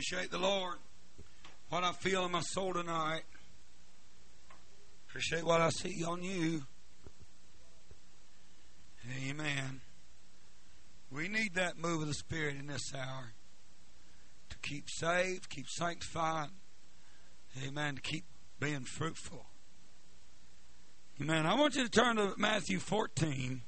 Appreciate the Lord. What I feel in my soul tonight. Appreciate what I see on you. Amen. We need that move of the Spirit in this hour to keep saved, keep sanctified. Amen. To keep being fruitful. Amen. I want you to turn to Matthew 14.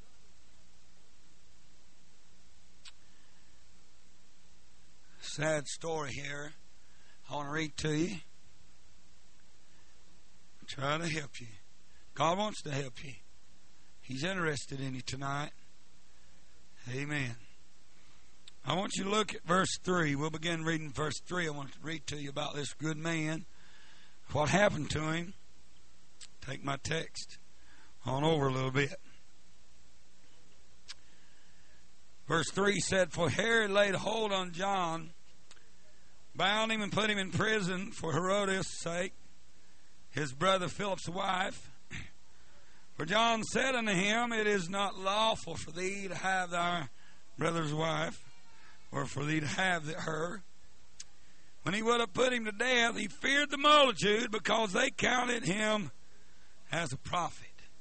Sad story here. I want to read to you. Try to help you. God wants to help you. He's interested in you tonight. Amen. I want you to look at verse 3. We'll begin reading verse 3. I want to read to you about this good man. What happened to him. Take my text on over a little bit. Verse 3 said, For Herod laid hold on John, bound him and put him in prison for Herodias' sake, his brother Philip's wife. For John said unto him, It is not lawful for thee to have thy brother's wife, or for thee to have her. When he would have put him to death, he feared the multitude, because they counted him as a prophet.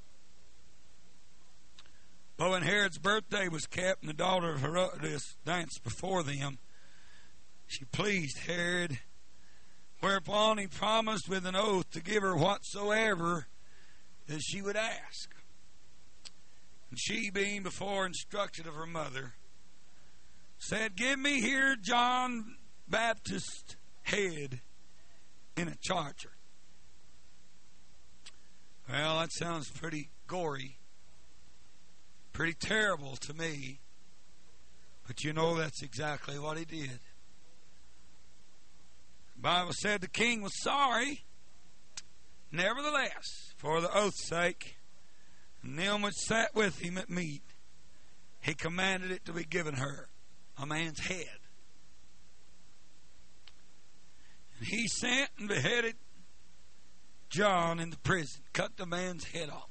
But when Herod's birthday was kept, and the daughter of Herodias danced before them, she pleased Herod, whereupon he promised with an oath to give her whatsoever that she would ask. And she, being before instructed of her mother, said, Give me here John Baptist's head in a charger. Well, that sounds pretty gory, pretty terrible to me. But you know that's exactly what he did. The Bible said the king was sorry. Nevertheless, for the oath's sake, and them which sat with him at meat, he commanded it to be given her, a man's head. And he sent and beheaded John in the prison, cut the man's head off.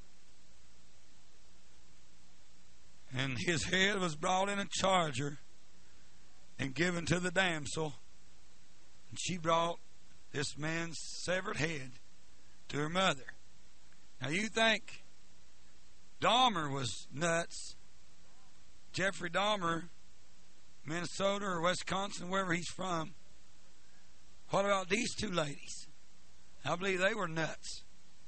And his head was brought in a charger and given to the damsel. And she brought this man's severed head to her mother. Now you think Dahmer was nuts. Jeffrey Dahmer, Minnesota or Wisconsin, wherever he's from. What about these two ladies? I believe they were nuts.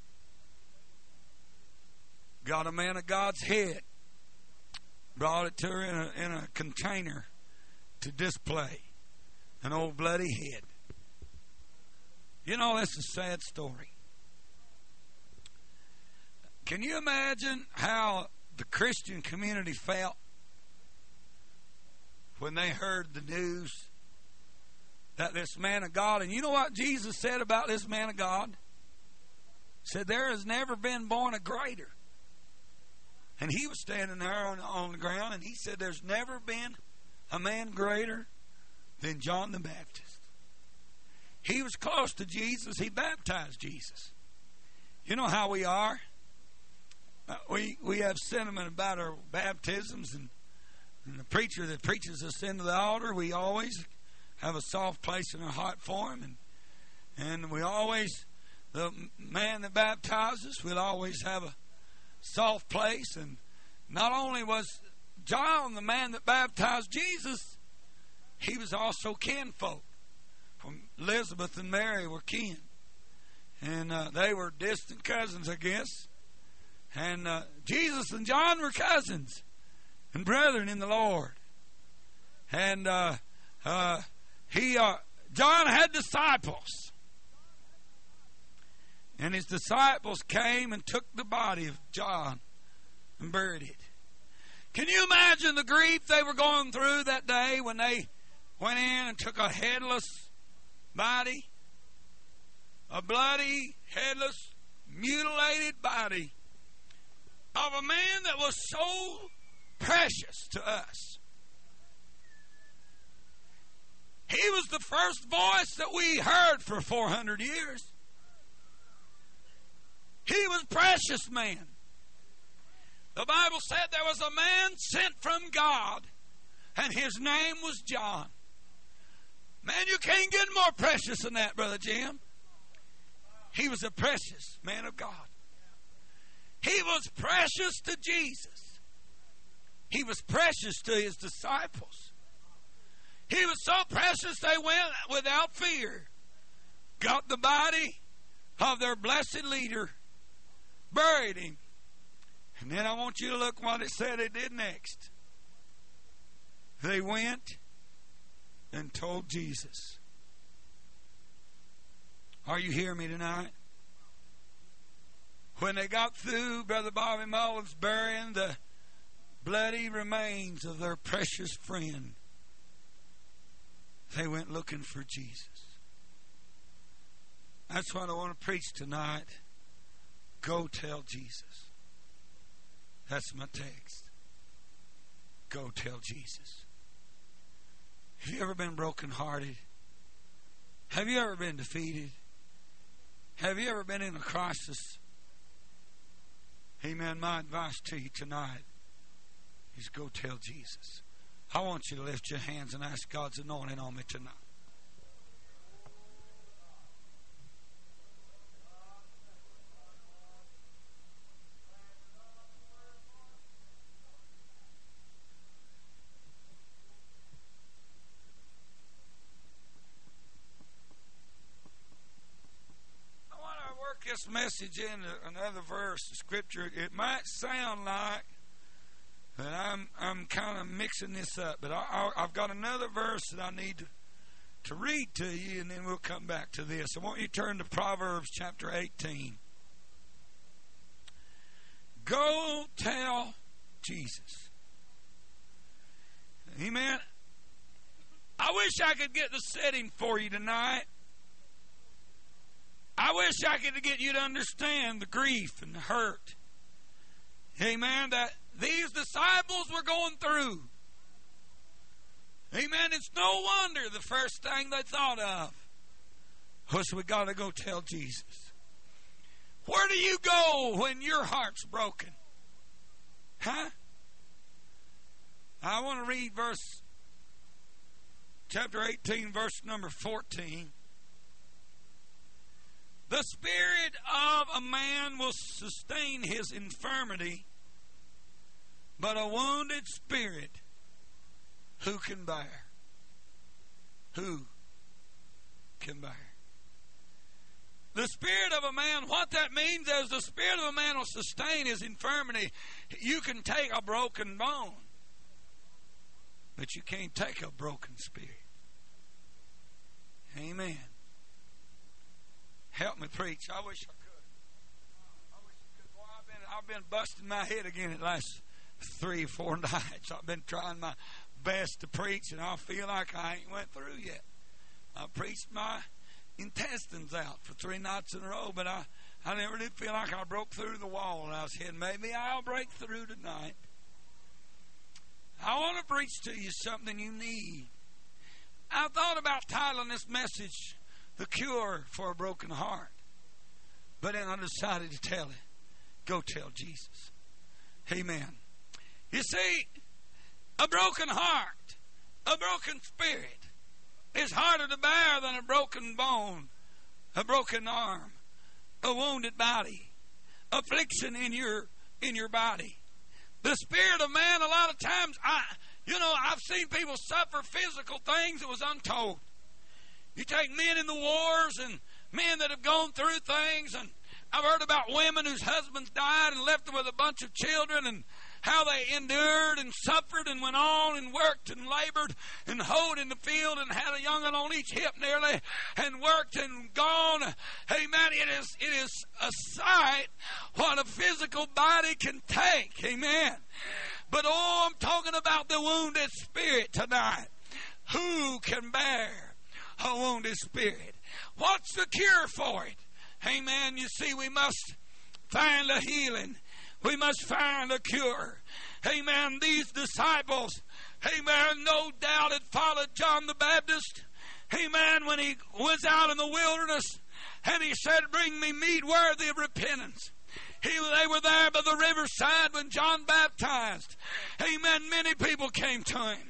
Got a man of God's head. Brought it to her in a container to display. An old bloody head. You know, that's a sad story. Can you imagine how the Christian community felt when they heard the news that this man of God, and you know what Jesus said about this man of God? He said, there has never been born a greater. And he was standing there on the ground, and he said, there's never been a man greater than John the Baptist. He was close to Jesus. He baptized Jesus. You know how we are? We have sentiment about our baptisms, and the preacher that preaches us into the altar, we always have a soft place in our heart for him, and we always, the man that baptizes, we'll always have a soft place. And not only was John the man that baptized Jesus, he was also kinfolk. From Elizabeth and Mary were kin, and they were distant cousins, I guess. And Jesus and John were cousins and brethren in the Lord. And John had disciples. And his disciples came and took the body of John and buried it. Can you imagine the grief they were going through that day when they went in and took a headless body? A bloody, headless, mutilated body of a man that was so precious to us. He was the first voice that we heard for 400 years. He was a precious man. The Bible said there was a man sent from God, and his name was John. Man, you can't get more precious than that, Brother Jim. He was a precious man of God. He was precious to Jesus. He was precious to his disciples. He was so precious they went without fear, got the body of their blessed leader, buried him. And then I want you to look what it said they did next. They went and told Jesus. Are you hearing me tonight? When they got through, Brother Bobby Mullins burying the bloody remains of their precious friend, they went looking for Jesus. That's what I want to preach tonight. Go tell Jesus. That's my text. Go tell Jesus. Have you ever been brokenhearted? Have you ever been defeated? Have you ever been in a crisis? Amen. My advice to you tonight is go tell Jesus. I want you to lift your hands and ask God's anointing on me tonight. This message in another verse of Scripture. It might sound like that I'm kind of mixing this up, but I've got another verse that I need to read to you, and then we'll come back to this. I want you to turn to Proverbs chapter 18. Go tell Jesus. Amen. I wish I could get the setting for you tonight. I wish I could get you to understand the grief and the hurt. Amen. That these disciples were going through. Amen. It's no wonder the first thing they thought of was we got to go tell Jesus. Where do you go when your heart's broken? Huh? I want to read chapter 18, verse number 14. The spirit of a man will sustain his infirmity, but a wounded spirit who can bear? Who can bear? The spirit of a man, what that means is the spirit of a man will sustain his infirmity. You can take a broken bone, but you can't take a broken spirit. Amen. Help me preach. I wish I could. Boy, I've been busting my head again the last 3 or 4 nights. I've been trying my best to preach, and I feel like I ain't went through yet. I preached my intestines out for 3 nights in a row, but I never did feel like I broke through the wall. And I was saying, maybe I'll break through tonight. I want to preach to you something you need. I thought about titling this message, The Cure for a Broken Heart. But then I decided to tell it. Go tell Jesus. Amen. You see, a broken heart, a broken spirit is harder to bear than a broken bone, a broken arm, a wounded body, affliction in your body. The spirit of man, a lot of times, I've seen people suffer physical things that was untold. You take men in the wars and men that have gone through things, and I've heard about women whose husbands died and left them with a bunch of children, and how they endured and suffered and went on and worked and labored and hoed in the field and had a young one on each hip nearly and worked and gone. Amen. It is a sight what a physical body can take. Amen. But I'm talking about the wounded spirit tonight. Who can bear a wounded spirit? What's the cure for it? Amen. You see, we must find a healing. We must find a cure. Amen. These disciples, amen, no doubt had followed John the Baptist. Amen. When he was out in the wilderness and he said, bring me meat worthy of repentance. They were there by the riverside when John baptized. Amen. Many people came to him.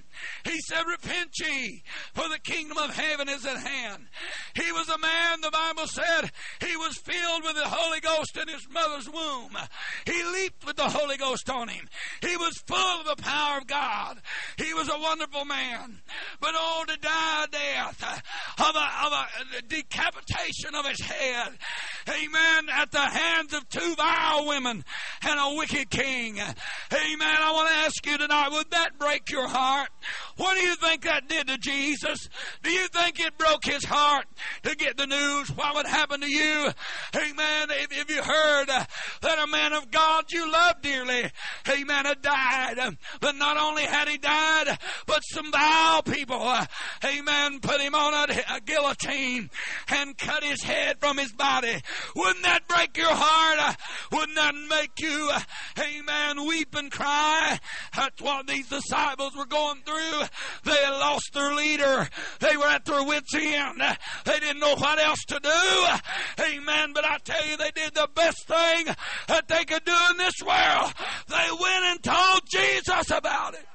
He said, repent ye, for the kingdom of heaven is at hand. He was a man, the Bible said, he was filled with the Holy Ghost in his mother's womb. He leaped with the Holy Ghost on him. He was full of the power of God. He was a wonderful man. But oh, to die a death of a decapitation of his head, amen, at the hands of two vile women and a wicked king. Amen. I want to ask you tonight, would that break your heart? What do you think that did to Jesus? Do you think it broke his heart to get the news? What would happen to you? Amen. If you heard that a man of God you loved dearly, amen, had died. But not only had he died, but some vile people, amen, put him on a guillotine and cut his head from his body. Wouldn't that break your heart? Wouldn't that make you, amen, weep and cry? That's what these disciples were going through. They had lost their leader. They were at their wits' end. They didn't know what else to do. Amen. But I tell you, they did the best thing that they could do in this world. They went and told Jesus about it.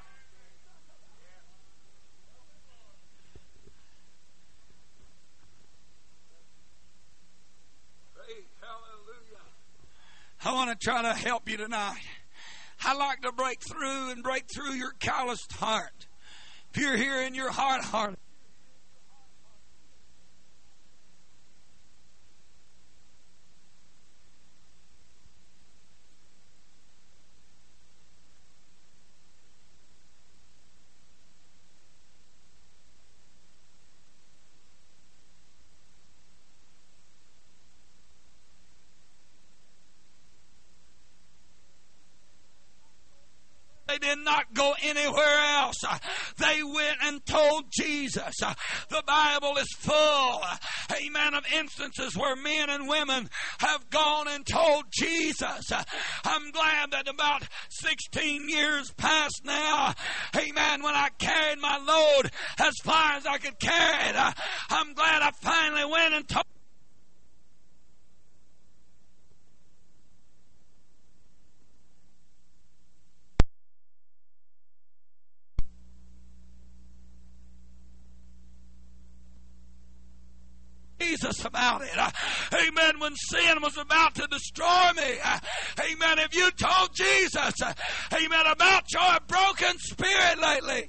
I want to try to help you tonight. I like to break through your calloused heart. If you're here in your heart, they did not go anywhere else. They went and told Jesus. The Bible is full, amen, of instances where men and women have gone and told Jesus. I'm glad that about 16 years past now, amen, when I carried my load as far as I could carry it, I'm glad I finally went and told Jesus about it. Amen. When sin was about to destroy me. Amen. If you told Jesus, amen, about your broken spirit lately.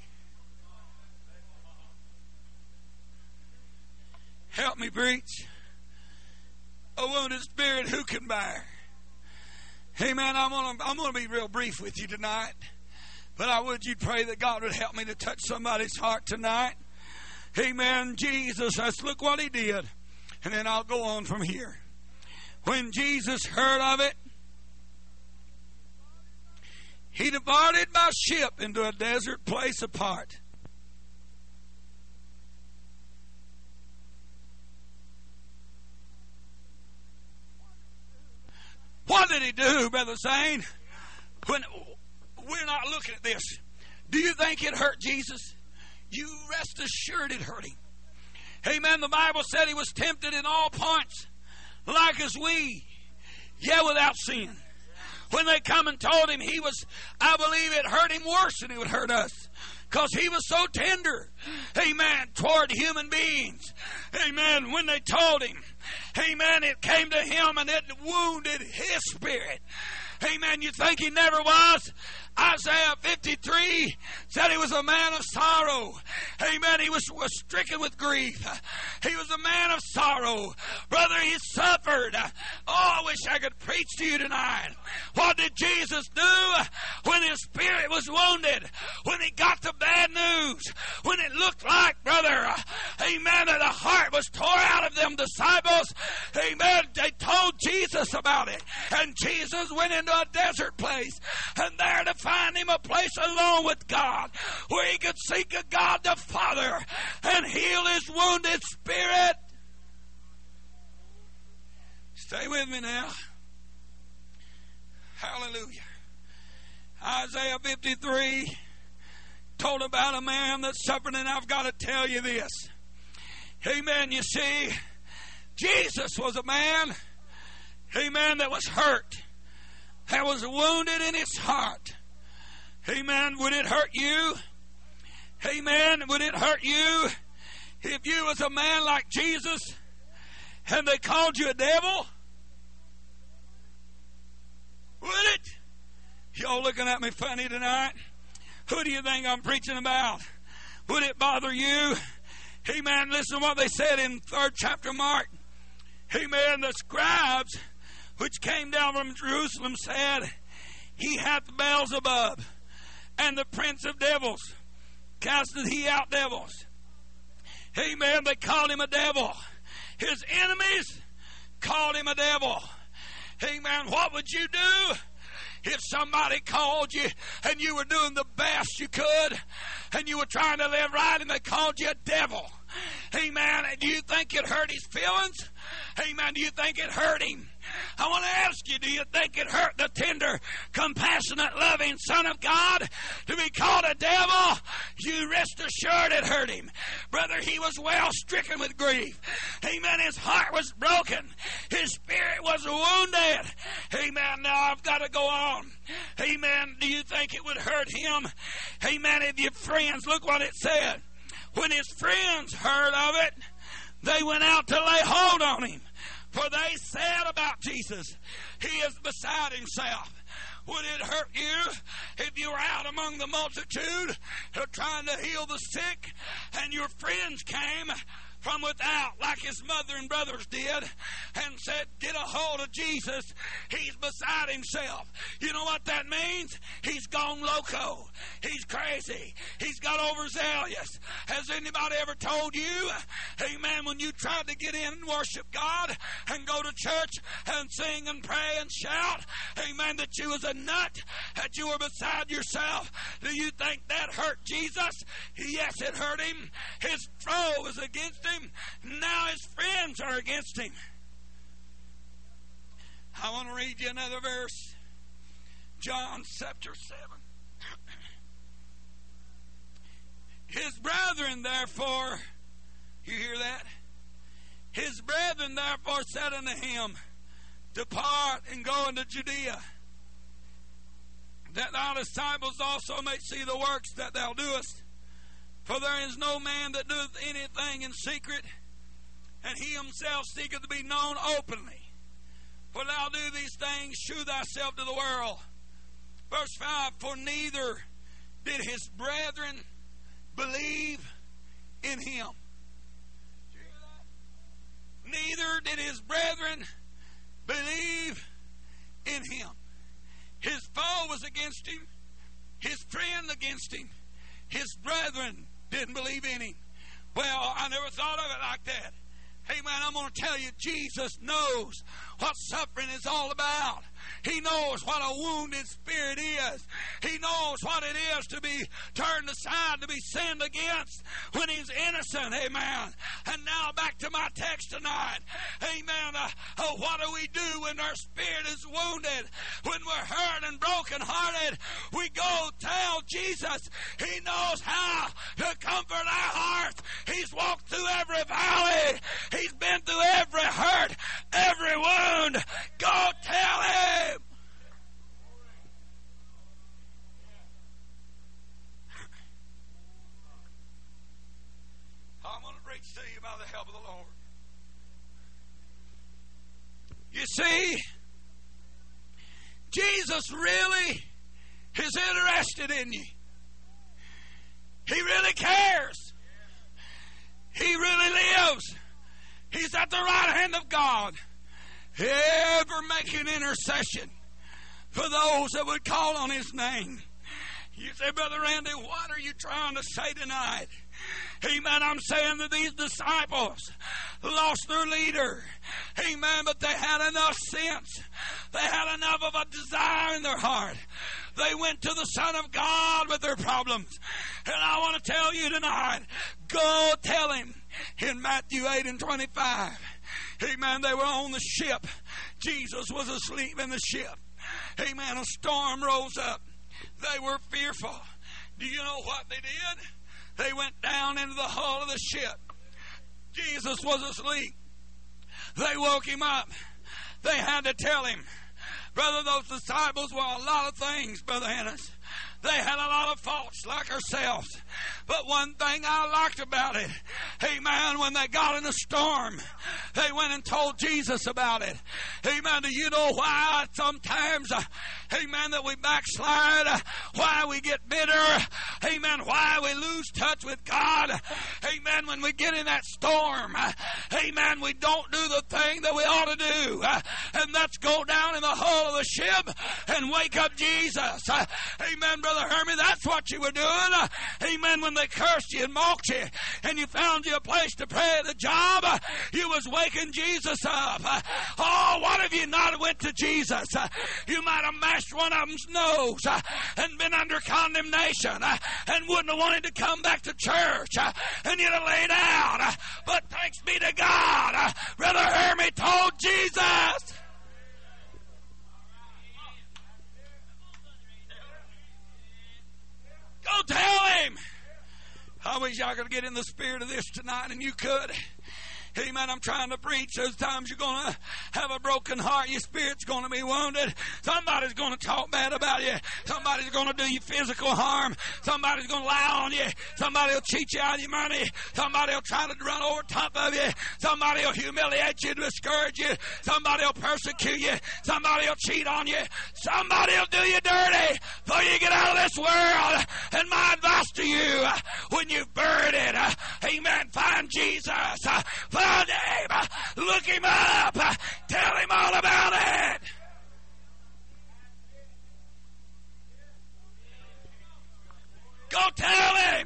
Help me preach. A wounded spirit who can bear? Amen. I'm going to be real brief with you tonight. But I would you pray that God would help me to touch somebody's heart tonight. Amen. Jesus, let's look what he did. And then I'll go on from here. When Jesus heard of it, he departed by ship into a desert place apart. What did he do, Brother Zane? When we're not looking at this, do you think it hurt Jesus? You rest assured it hurt him. Amen. The Bible said he was tempted in all points, like as we, yet without sin. When they come and told him, I believe it hurt him worse than it would hurt us. Because he was so tender, amen, toward human beings. Amen. When they told him, amen, it came to him and it wounded his spirit. Amen. You think he never was? Isaiah 53 said he was a man of sorrow. Amen. He was stricken with grief. He was a man of sorrow. Brother, he suffered. Oh, I wish I could preach to you tonight. What did Jesus do when his spirit was wounded? When he got the bad news? When it looked like, brother, amen, that the heart was tore out of them disciples. Amen. They told Jesus about it. And Jesus went into a desert place. And there to find him a place alone with God where he could seek a God the Father and heal his wounded spirit. Stay with me now. Hallelujah. Isaiah 53 told about a man that suffered, and I've got to tell you this. Amen. You see, Jesus was a man, amen, that was hurt, that was wounded in his heart. Amen. Would it hurt you? Amen. Would it hurt you if you was a man like Jesus and they called you a devil? Would it? Y'all looking at me funny tonight? Who do you think I'm preaching about? Would it bother you? Amen. Listen to what they said in 3rd chapter Mark. Amen. The scribes which came down from Jerusalem said, He hath Beelzebub, and the prince of devils casteth he out devils. Amen. They called him a devil. His enemies called him a devil. Amen. What would you do if somebody called you and you were doing the best you could and you were trying to live right and they called you a devil? Amen. Do you think it hurt his feelings? Amen. Do you think it hurt him? I want to ask you, do you think it hurt the tender, compassionate, loving Son of God to be called a devil? You rest assured it hurt him. Brother, he was well stricken with grief. Amen. His heart was broken. His spirit was wounded. Amen. Now I've got to go on. Amen. Do you think it would hurt him? Amen. If your friends, look what it said. When his friends heard of it, they went out to lay hold on him. For they said about Jesus, He is beside Himself. Would it hurt you if you were out among the multitude trying to heal the sick and your friends came from without, like his mother and brothers did, and said, get a hold of Jesus, He's beside Himself? You know what that means? He's gone loco. He's crazy. He's got overzealous. Has anybody ever told you, amen, when you tried to get in and worship God and go to church and sing and pray and shout, amen, that you was a nut, that you were beside yourself? Do you think that hurt Jesus? Yes, it hurt Him. His foe was against Him. Now his friends are against him. I want to read you another verse. John chapter 7. His brethren therefore, you hear that? His brethren therefore said unto him, Depart and go into Judea, that thy disciples also may see the works that thou doest. For there is no man that doeth anything in secret, and he himself seeketh to be known openly. For thou do these things, shew thyself to the world. Verse 5, For neither did his brethren believe in him. Did you hear that? Neither did his brethren believe in him. His foe was against him, his friend against him, his brethren didn't believe in him. Well, I never thought of it like that. Hey man, I'm going to tell you, Jesus knows what suffering is all about. He knows what a wounded spirit is. He knows what it is to be turned aside, to be sinned against when he's innocent. Amen. And now back to my text tonight. Amen. What do we do when our spirit is wounded? When we're hurt and brokenhearted, we go tell Jesus. He knows how to comfort our hearts. He's walked through every valley. He's been through every hurt, every wound. Go tell him. I'm going to preach to you by the help of the Lord. You see, Jesus really is interested in you. He really cares. He really lives. He's at the right hand of God, ever making intercession for those that would call on His name. You say, Brother Randy, what are you trying to say tonight? Amen. I'm saying that these disciples lost their leader. Amen. But they had enough sense. They had enough of a desire in their heart. They went to the Son of God with their problems. And I want to tell you tonight, go tell Him. In Matthew 8 and 25, amen, they were on the ship. Jesus was asleep in the ship. Amen, a storm rose up. They were fearful. Do you know what they did? They went down into the hull of the ship. Jesus was asleep. They woke Him up. They had to tell Him. Brother, those disciples were a lot of things, Brother Ennis. They had a lot of faults like ourselves. But one thing I liked about it, amen, when they got in a storm, they went and told Jesus about it. Amen. Do you know why sometimes, amen, that we backslide? Why we get bitter? Amen. Why we lose touch with God? Amen. When we get in that storm, amen, we don't do the thing that we ought to do. And that's go down in the hull of the ship and wake up Jesus. Amen, Brother Hermie. That's what you were doing. Amen. When they cursed you and mocked you and you found you a place to pray at the job, you was waking Jesus up. Oh, what if you not went to Jesus? You might have mashed one of them's nose and been under condemnation and wouldn't have wanted to come back to church and you'd have laid out. But thanks be to God, Brother Hermie told Jesus. Go tell him. I wish I could get in the spirit of this tonight, and you could. Amen. I'm trying to preach. Those times you're going to have a broken heart. Your spirit's going to be wounded. Somebody's going to talk bad about you. Somebody's going to do you physical harm. Somebody's going to lie on you. Somebody will cheat you out of your money. Somebody will try to run over top of you. Somebody will humiliate you to discourage you. Somebody will persecute you. Somebody will cheat on you. Somebody will do you dirty before you get out of this world. And my advice to you, when you've buried it, amen, find Jesus. Find him. Look him up. Tell him all about it. Go tell him.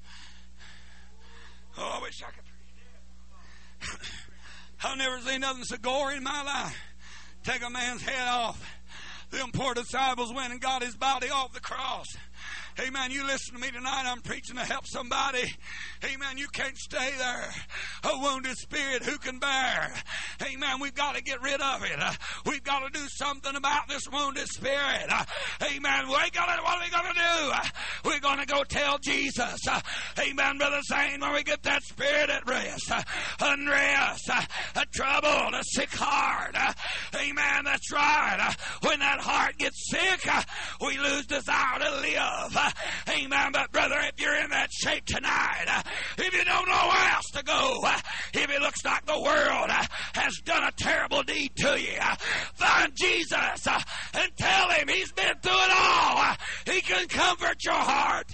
Oh, I wish I could. I've never seen nothing so gory in my life. Take a man's head off. Them poor disciples went and got his body off the cross. Amen. You listen to me tonight. I'm preaching to help somebody. Amen. You can't stay there. A wounded spirit, who can bear? Amen. We've got to get rid of it. We've got to do something about this wounded spirit. Amen. What are we going to do? We're going to go tell Jesus. Amen, Brother Zane, when we get that spirit at rest, unrest, a troubled, a sick heart. Amen. That's right. When that heart gets sick, we lose desire to live. Amen. But brother, if you're in that shape tonight, if you don't know where else to go, if it looks like the world has done a terrible deed to you, find Jesus and tell him he's been through it all. He can comfort your heart.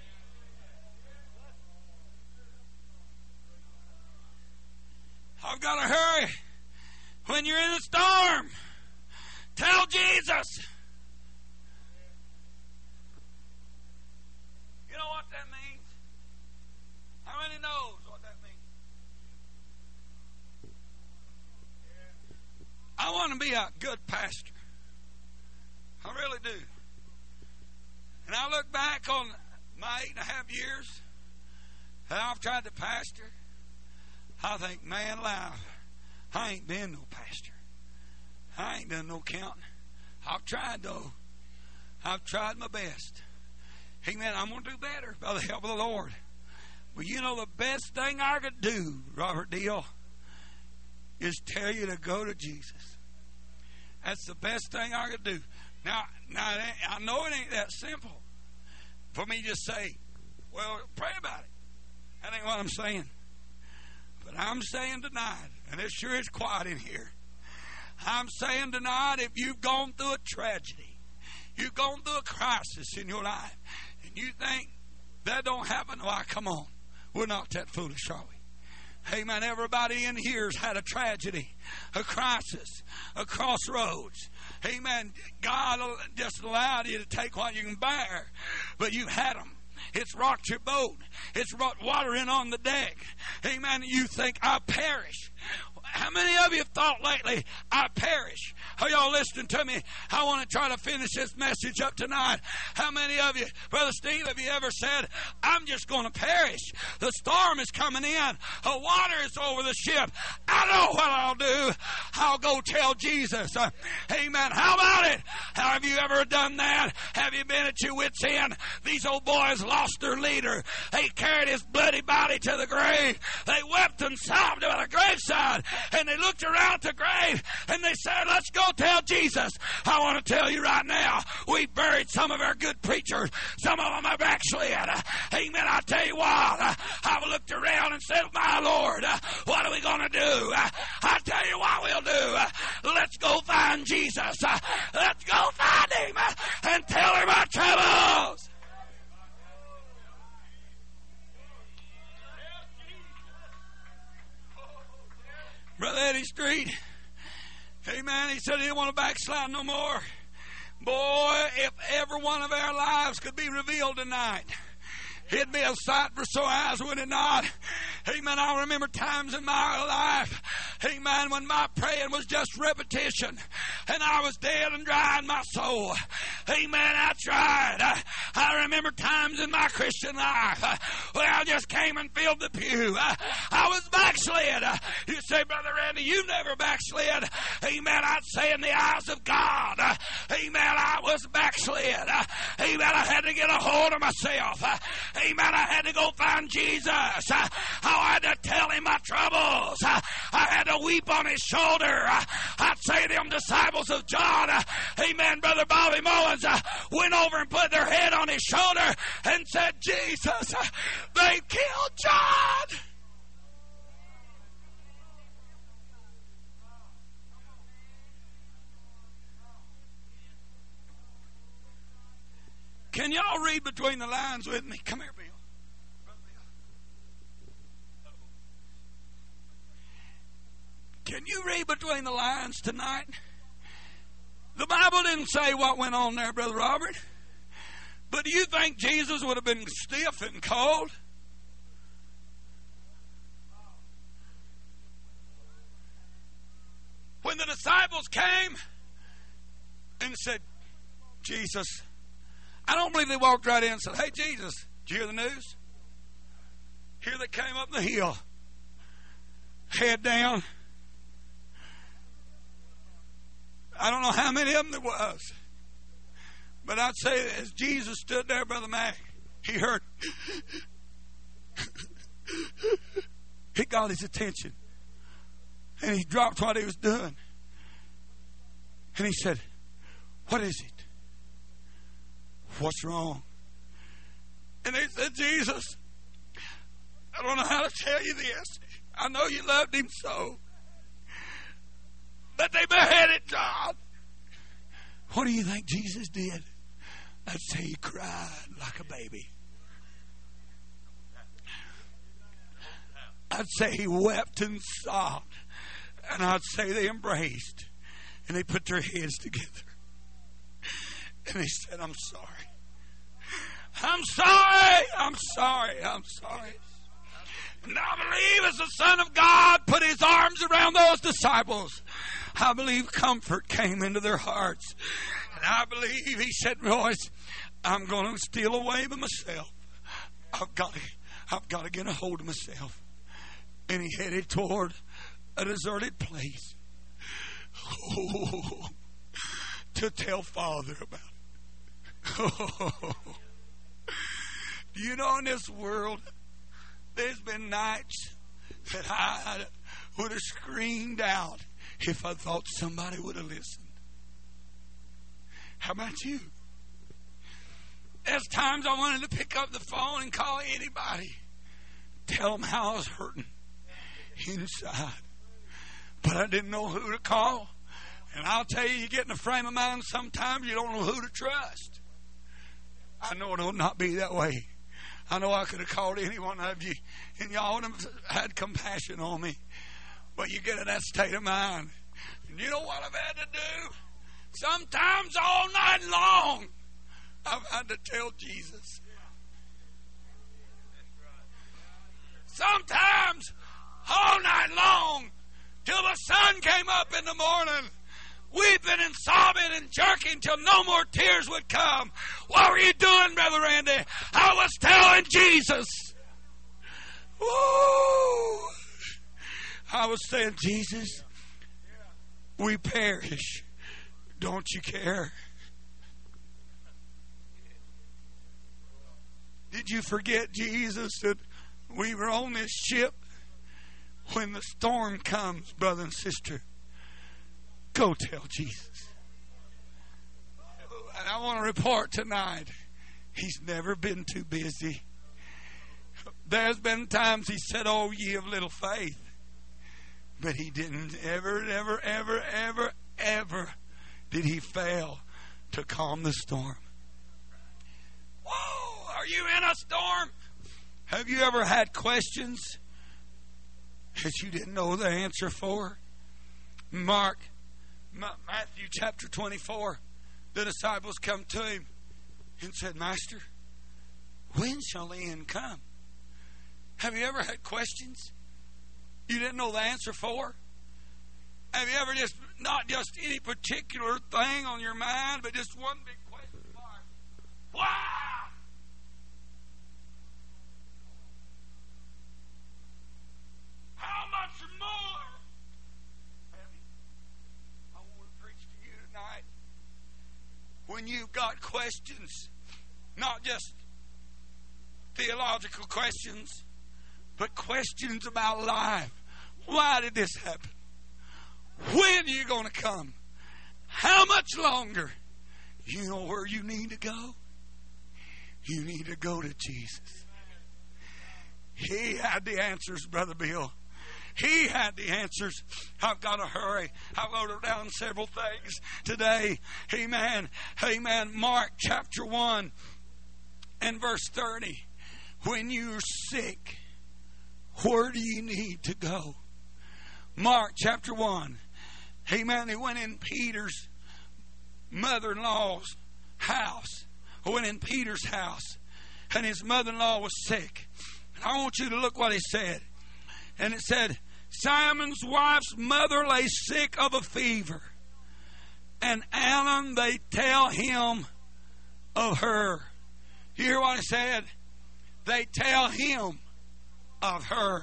I've got to hurry. When you're in a storm, tell Jesus. You know what that means? How many knows what that means? I want to be a good pastor. I really do. And I look back on my 8.5 years that I've tried to pastor. I think, man, alive, I ain't been no pastor. I ain't done no counting. I've tried, though. I've tried my best. Amen. I'm going to do better by the help of the Lord. Well, you know, the best thing I could do, Robert Deal, is tell you to go to Jesus. That's the best thing I could do. Now I know it ain't that simple for me to just say, well, pray about it. That ain't what I'm saying. But I'm saying tonight, and it sure is quiet in here, I'm saying tonight, if you've gone through a tragedy, you've gone through a crisis in your life, and you think that don't happen, why, come on. We're not that foolish, are we? Amen. Everybody in here's had a tragedy, a crisis, a crossroads. Amen. God just allowed you to take what you can bear, but you had them. It's rocked your boat. It's brought water in on the deck. Amen. You think, I perish. How many of you have thought lately, I perish? Are y'all listening to me? I want to try to finish this message up tonight. How many of you, Brother Steve, have you ever said, I'm just going to perish? The storm is coming in. The water is over the ship. I know what I'll do. I'll go tell Jesus. Amen. How about it? Have you ever done that? Have you been at your wits' end? These old boys lost their leader. They carried his bloody body to the grave. They wept and sobbed about a graveside. and they looked around the grave and they said, let's go tell Jesus. I want to tell you right now, we buried some of our good preachers. Some of them are backslid. Amen. I tell you what, I've looked around and said, my Lord, what are we going to do? I tell you what we'll do. Let's go find Jesus. Let's go find him and tell him our troubles. Brother Eddie Street, amen, he said he didn't want to backslide no more. Boy, if every one of our lives could be revealed tonight, it'd be a sight for sore eyes, would it not? Amen. I remember times in my life, amen, when my praying was just repetition and I was dead and dry in my soul. Amen. I tried. I remember times in my Christian life where I just came and filled the pew. I was backslid. You say, Brother Randy, you never backslid. Amen. I'd say in the eyes of God, amen, I was backslid. Amen. I had to get a hold of myself. Amen. I had to go find Jesus. I had to tell him my troubles. I had to weep on his shoulder. I'd say them disciples of John, amen, Brother Bobby Mullins, went over and put their head on his shoulder and said, Jesus, they killed John. Can y'all read between the lines with me? Come here, Bill. Can you read between the lines tonight? The Bible didn't say what went on there, Brother Robert. But do you think Jesus would have been stiff and cold? When the disciples came and said, Jesus, I don't believe they walked right in and said, hey, Jesus, did you hear the news? Here they came up the hill, head down. I don't know how many of them there was. But I'd say as Jesus stood there, Brother Mac, he heard. He got his attention. And he dropped what he was doing. And he said, what is it? What's wrong? And they said, Jesus, I don't know how to tell you this. I know you loved him so. But they beheaded John. What do you think Jesus did? I'd say he cried like a baby. I'd say he wept and sobbed. And I'd say they embraced. And they put their heads together. And they said, I'm sorry. I'm sorry. I'm sorry. I'm sorry. And I believe as the Son of God put his arms around those disciples, I believe comfort came into their hearts. And I believe he said, Royce, I'm going to steal away by myself. I've got to get a hold of myself. And he headed toward a deserted place. Oh, to tell Father about it. Oh. Do you know, in this world, there's been nights that I would have screamed out if I thought somebody would have listened. How about you? There's times I wanted to pick up the phone and call anybody, tell them how I was hurting inside. But I didn't know who to call. And I'll tell you, you get in a frame of mind sometimes you don't know who to trust. I know it'll not be that way. I know I could have called any one of you and y'all would have had compassion on me. But you get in that state of mind. And you know what I've had to do? Sometimes all night long, I've had to tell Jesus. Sometimes all night long, till the sun came up in the morning, weeping and sobbing and jerking till no more tears would come. What were you doing, Brother Randy? I was telling Jesus. Woo! I was saying, Jesus, we perish. Don't you care? Did you forget, Jesus, that we were on this ship When the storm comes, brother and sister, go tell Jesus. And I want to report tonight, He's never been too busy. There's been times He said, "Oh, ye of little faith." But He didn't ever did He fail to calm the storm. Whoa, are you in a storm? Have you ever had questions that you didn't know the answer for? Matthew chapter 24, the disciples come to Him and said, "Master, when shall the end come?" Have you ever had questions you didn't know the answer for? Have you ever not just any particular thing on your mind, but just one big question mark? Why? How much more? I want to preach to you tonight. When you've got questions, not just theological questions, but questions about life. Why did this happen? When are you going to come? How much longer? You know where you need to go? You need to go to Jesus. He had the answers, Brother Bill. He had the answers. I've got to hurry. I wrote down several things today. Amen. Amen. Mark chapter 1 and verse 30. When you're sick, where do you need to go? Mark chapter 1. Amen. He went in Peter's mother-in-law's house. He went in Peter's house. And his mother-in-law was sick. And I want you to look what he said. And it said, Simon's wife's mother lay sick of a fever. And Alan, they tell him of her. You hear what he said? They tell him of her.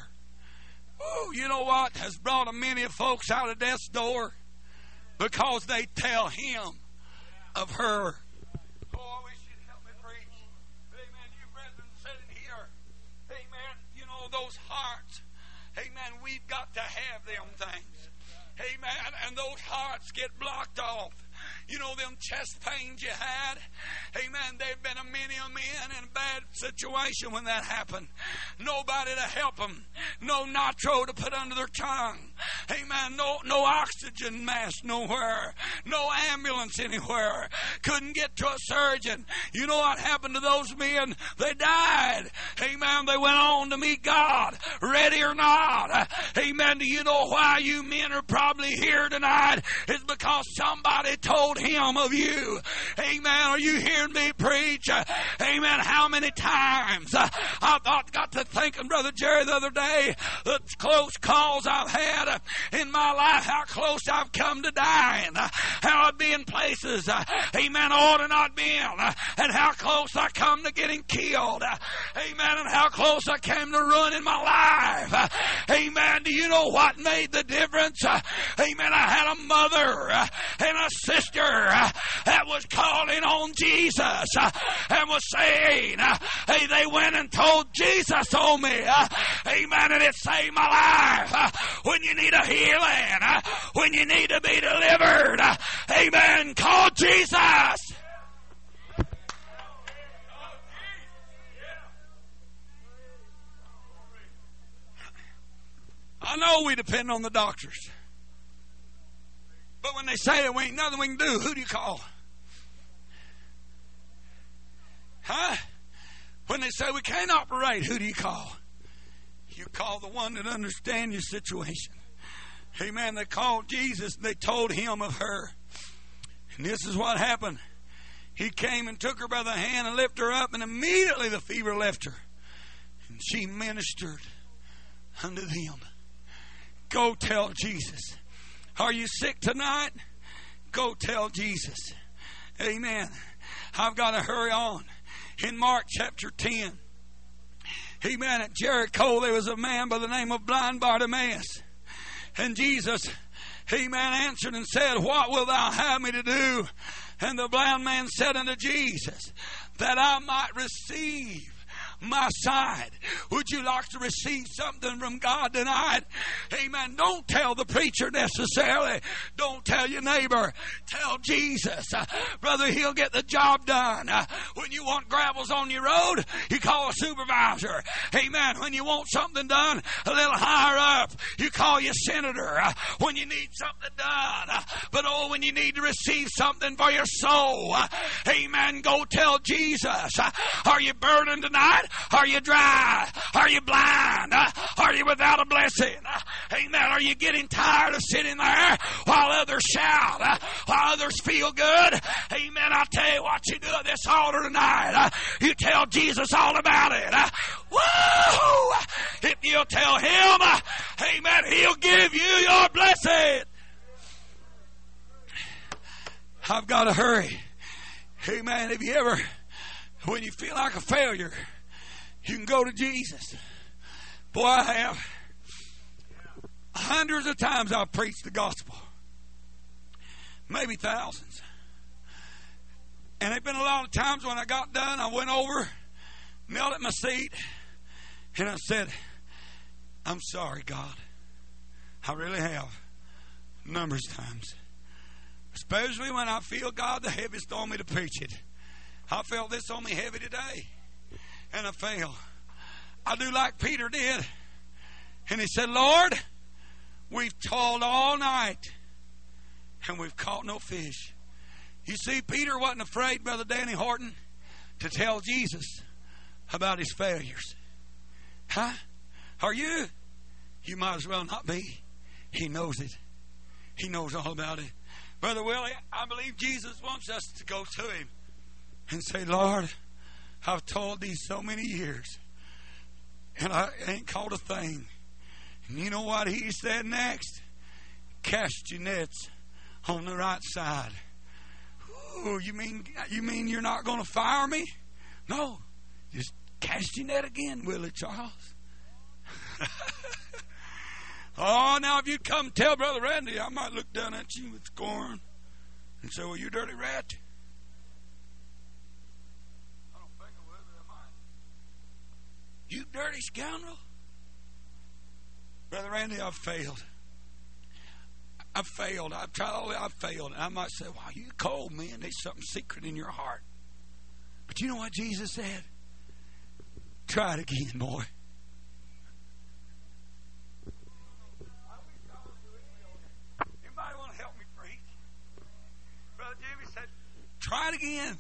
Oh, you know what has brought a many of folks out of death's door? Because they tell him of her. Oh, I wish you'd help me preach. Amen. You brethren sitting here. Amen. You know those hearts. Amen. We've got to have them things. Amen. And those hearts get blocked off. You know them chest pains you had? Amen. They've been a many a men in a bad situation when that happened. Nobody to help them. No nitro to put under their tongue. Amen. No oxygen mask nowhere. No ambulance anywhere. Couldn't get to a surgeon. You know what happened to those men? They died. Amen. They went on to meet God. Ready or not. Amen. Do you know why you men are probably here tonight? It's because somebody told him of you. Amen. Are you hearing me preach? Amen. How many times I got to thinking, Brother Jerry, the other day, the close calls I've had in my life, how close I've come to dying, how I've been places, amen, I ought to not been, and how close I come to getting killed, amen, and how close I came to ruining my life, amen. Do you know what made the difference? Amen. I had a mother and a sister that was calling on Jesus and was saying, hey, they went and told Jesus on me, amen, and it saved my life. When you need a healing, when you need to be delivered, amen, call Jesus. I know we depend on the doctors. But when they say there ain't nothing we can do, who do you call? Huh? When they say we can't operate, who do you call? You call the one that understands your situation. Amen. They called Jesus and they told him of her. And this is what happened. He came and took her by the hand and lifted her up, and immediately the fever left her. And she ministered unto them. Go tell Jesus. Are you sick tonight? Go tell Jesus. Amen. I've got to hurry on. In Mark chapter 10, amen, at Jericho there was a man by the name of blind Bartimaeus. And Jesus, amen, answered and said, what wilt thou have me to do? And the blind man said unto Jesus, that I might receive my side. Would you like to receive something from God tonight? Amen. Don't tell the preacher necessarily. Don't tell your neighbor. Tell Jesus. Brother, he'll get the job done. When you want gravels on your road, you call a supervisor. Amen. When you want something done a little higher up, you call your senator. When you need something done. But when you need to receive something for your soul, amen, go tell Jesus. Are you burning tonight? Are you dry? Are you blind? Are you without a blessing? Amen. Are you getting tired of sitting there while others shout? While others feel good? Amen. I'll tell you what you do at this altar tonight. You tell Jesus all about it. Woo! If you'll tell him, amen, he'll give you your blessing. I've got to hurry. Amen. Have you ever, when you feel like a failure, you can go to Jesus? Boy, I have. Hundreds of times I've preached the gospel. Maybe thousands. And there have been a lot of times when I got done, I went over, knelt at my seat, and I said, I'm sorry, God. I really have. Numerous times. Especially when I feel God the heaviest on me to preach it. I felt this on me heavy today. And I failed. I do like Peter did. And he said, Lord, we've toiled all night. And we've caught no fish. You see, Peter wasn't afraid, Brother Danny Horton, to tell Jesus about his failures. Huh? Are you? You might as well not be. He knows it. He knows all about it. Brother Willie, I believe Jesus wants us to go to him and say, Lord, I've told thee so many years, and I ain't caught a thing. And you know what he said next? Cast your nets on the right side. Ooh, you mean you're not going to fire me? No, just cast your net again, Willie Charles. Oh, now if you'd come tell Brother Randy, I might look down at you with scorn and say, well, you dirty rat. I don't think I would, but I might. You dirty scoundrel. Brother Randy, I've failed. I've failed. I've tried all that. I've failed. And I might say, wow, you cold, man. There's something secret in your heart. But you know what Jesus said? Try it again, boy. Anybody want to help me preach? Brother Jimmy said, try it again.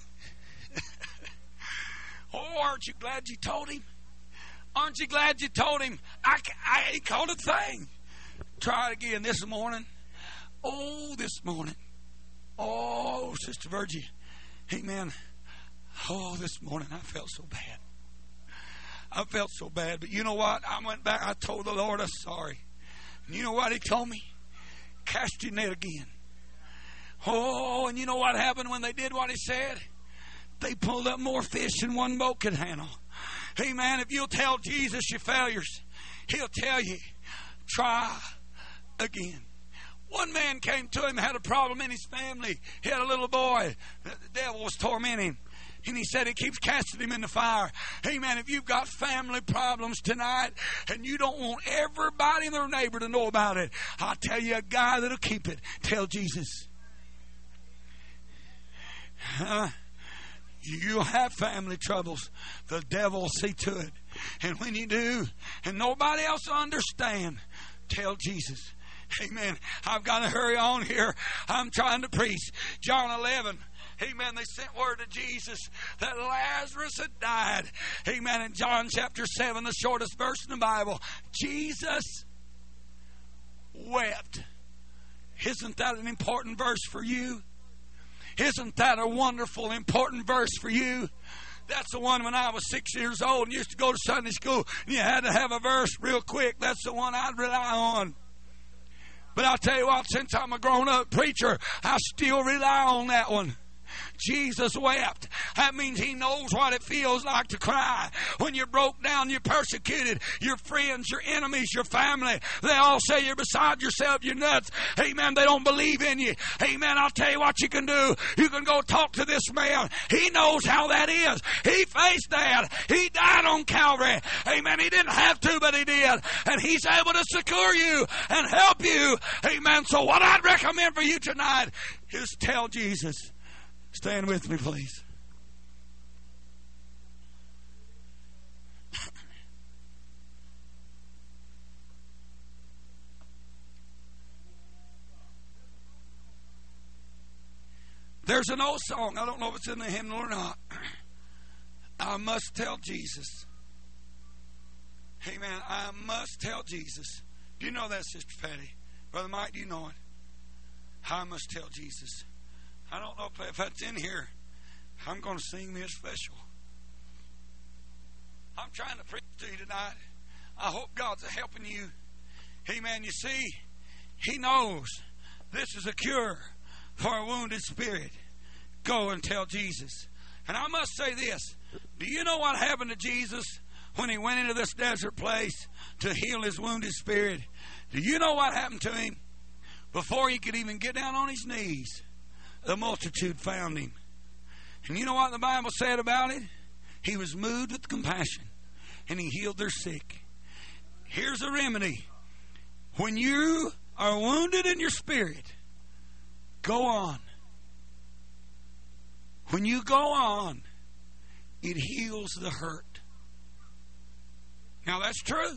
Oh, aren't you glad you told him? Aren't you glad you told him? I ain't called a thing. Try it again this morning. Oh, this morning. Oh, Sister Virgie. Amen. Oh, this morning I felt so bad. I felt so bad. But you know what? I went back. I told the Lord I'm sorry. And you know what he told me? Cast your net again. Oh, and you know what happened when they did what he said? They pulled up more fish than one boat could handle. Amen. If you'll tell Jesus your failures, he'll tell you, try again. One man came to him, had a problem in his family. He had a little boy. The devil was tormenting him. And he said he keeps casting him in the fire. Amen. If you've got family problems tonight and you don't want everybody and their neighbor to know about it, I'll tell you a guy that'll keep it. Tell Jesus. You'll have family troubles. The devil will see to it. And when you do, and nobody else will understand, tell Jesus. Amen. I've got to hurry on here. I'm trying to preach. John 11. Amen. They sent word to Jesus that Lazarus had died. Amen. In John chapter 7, the shortest verse in the Bible, Jesus wept. Isn't that an important verse for you? Isn't that a wonderful, important verse for you? That's the one when I was 6 years old and used to go to Sunday school. And you had to have a verse real quick. That's the one I'd rely on. But I'll tell you what, since I'm a grown-up preacher, I still rely on that one. Jesus wept. That means He knows what it feels like to cry. When you're broke down, you're persecuted, your friends, your enemies, your family, they all say you're beside yourself, you're nuts. Amen. They don't believe in you. Amen. I'll tell you what you can do. You can go talk to this man. He knows how that is. He faced that. He died on Calvary. Amen. He didn't have to, but He did. And He's able to secure you and help you. Amen. So what I'd recommend for you tonight is tell Jesus. Stand with me, please. There's an old song. I don't know if it's in the hymnal or not. I must tell Jesus. Amen. I must tell Jesus. Do you know that, Sister Patty? Brother Mike, do you know it? I must tell Jesus. I don't know if that's in here. I'm going to sing me a special. I'm trying to preach to you tonight. I hope God's helping you. Amen. You see, He knows this is a cure for a wounded spirit. Go and tell Jesus. And I must say this. Do you know what happened to Jesus when He went into this desert place to heal His wounded spirit? Do you know what happened to Him? Before He could even get down on His knees, the multitude found Him. And you know what the Bible said about it? He was moved with compassion, and He healed their sick. Here's a remedy. When you are wounded in your spirit, go on. When you go on, it heals the hurt. Now that's true.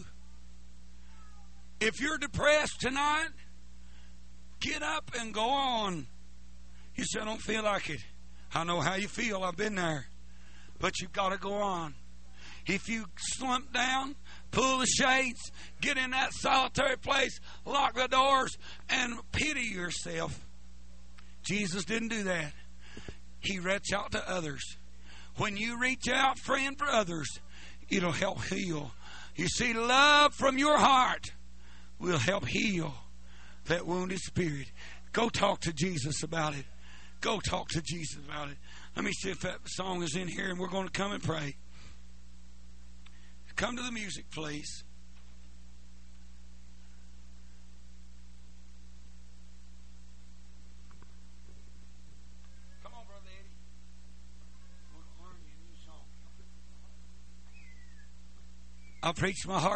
If you're depressed tonight, get up and go on. You say, I don't feel like it. I know how you feel. I've been there. But you've got to go on. If you slump down, pull the shades, get in that solitary place, lock the doors, and pity yourself. Jesus didn't do that. He reached out to others. When you reach out, friend, for others, it'll help heal. You see, love from your heart will help heal that wounded spirit. Go talk to Jesus about it. Go talk to Jesus about it. Let me see if that song is in here, and we're going to come and pray. Come to the music, please. Come on, Brother Eddie. We'll learn you a new song. I'll preach my heart.